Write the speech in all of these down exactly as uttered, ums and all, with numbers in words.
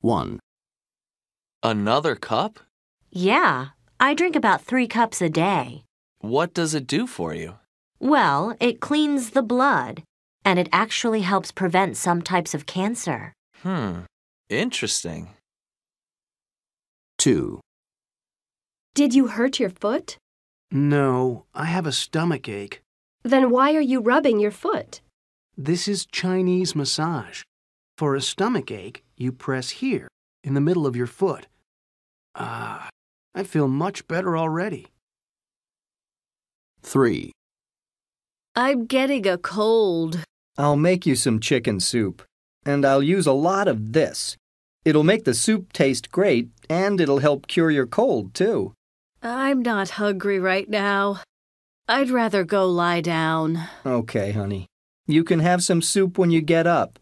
one. Another cup? Yeah, I drink about three cups a day. What does it do for you? Well, it cleans the blood, and it actually helps prevent some types of cancer. Hmm, interesting. two. Did you hurt your foot? No, I have a stomach ache. Then why are you rubbing your foot? This is Chinese massage. For a stomach ache, you press here, in the middle of your foot. Ah, I feel much better already. three. I'm getting a cold. I'll make you some chicken soup, and I'll use a lot of this. It'll make the soup taste great, and it'll help cure your cold, too. I'm not hungry right now. I'd rather go lie down. Okay, honey. You can have some soup when you get up.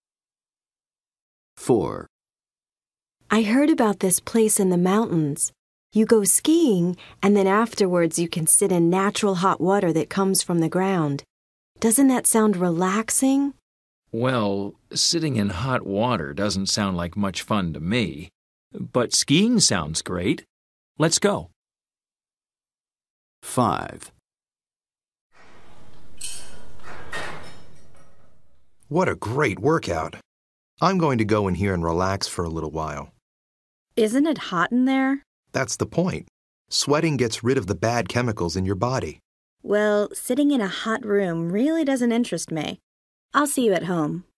four. I heard about this place in the mountains. You go skiing, and then afterwards you can sit in natural hot water that comes from the ground. Doesn't that sound relaxing? Well, sitting in hot water doesn't sound like much fun to me. But skiing sounds great. Let's go. five. What a great workout. I'm going to go in here and relax for a little while. Isn't it hot in there? That's the point. Sweating gets rid of the bad chemicals in your body. Well, sitting in a hot room really doesn't interest me. I'll see you at home.